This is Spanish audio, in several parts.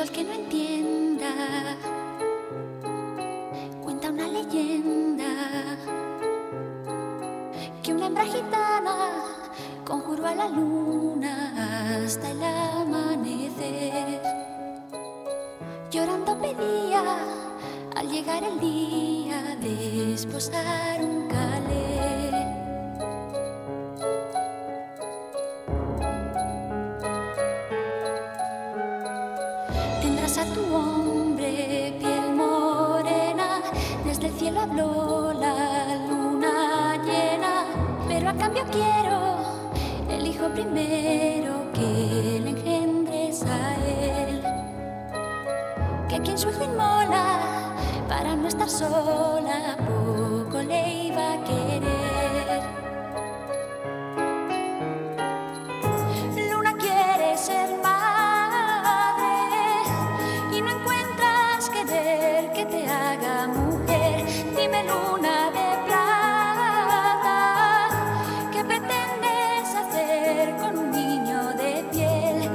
el que no entienda cuenta una leyenda que una hembra gitana conjuró a la luna hasta el amanecer. Llorando pedía al llegar el día de esposar un calé. Tendrás a tu hombre piel morena, desde el cielo habló la luna llena, pero a cambio quiero el hijo primero que le engendres a él, que quien su hijo inmola para no estar sola poco le iba a querer. Luna quiere ser madre y no encuentras querer que te haga mujer. Dime, luna de plata, ¿qué pretendes hacer con un niño de piel?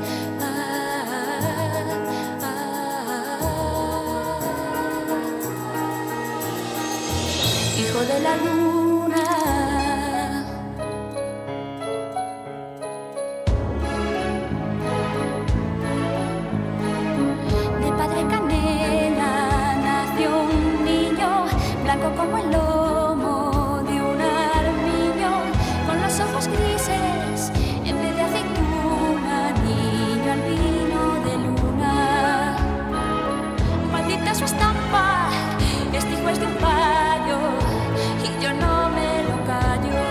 Hijo de la luna, de padre canela nació un niño, blanco como el lomo de un armiño, con los ojos grises en vez de aceituna, niño albino de luna. Maldita su estampa, este hijo es de un payo y yo no me lo callo.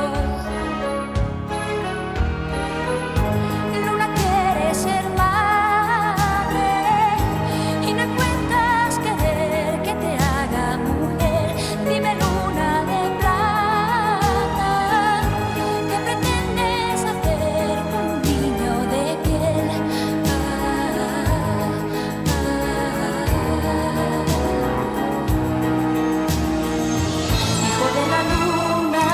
Luna quiere ser madre y no encuentras querer que te haga mujer. Dime, luna de plata, ¿qué pretendes hacer con un niño de piel? Hijo de la luna,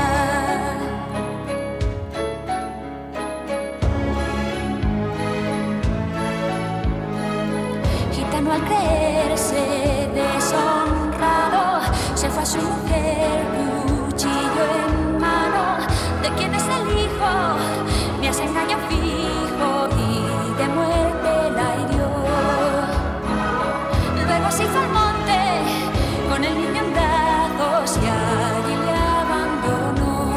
gitano al creerse deshonrado, se fue a su mujer cuchillo en mano. ¿De quién es el hijo? Me hace engaño fijo y de muerte la hirió. Luego se hizo al monte con el niño en brazos y allí le abandonó.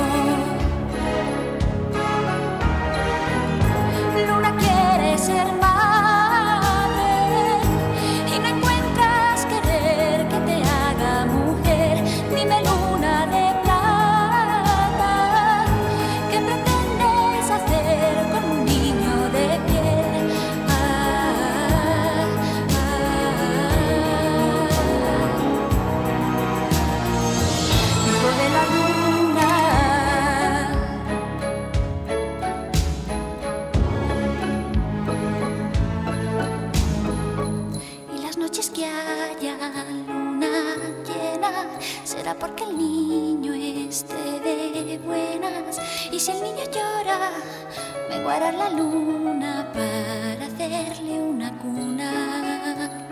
Luna quiere ser madre y no encuentras querer que te haga mujer. Dime, luna de plata, ¿qué pretendes hacer con un niño de piel? Hijo de la luna, y las noches que haya luna llena será porque el niño esté de buenas, y si el niño llora me guardará la luna para hacerle una cuna.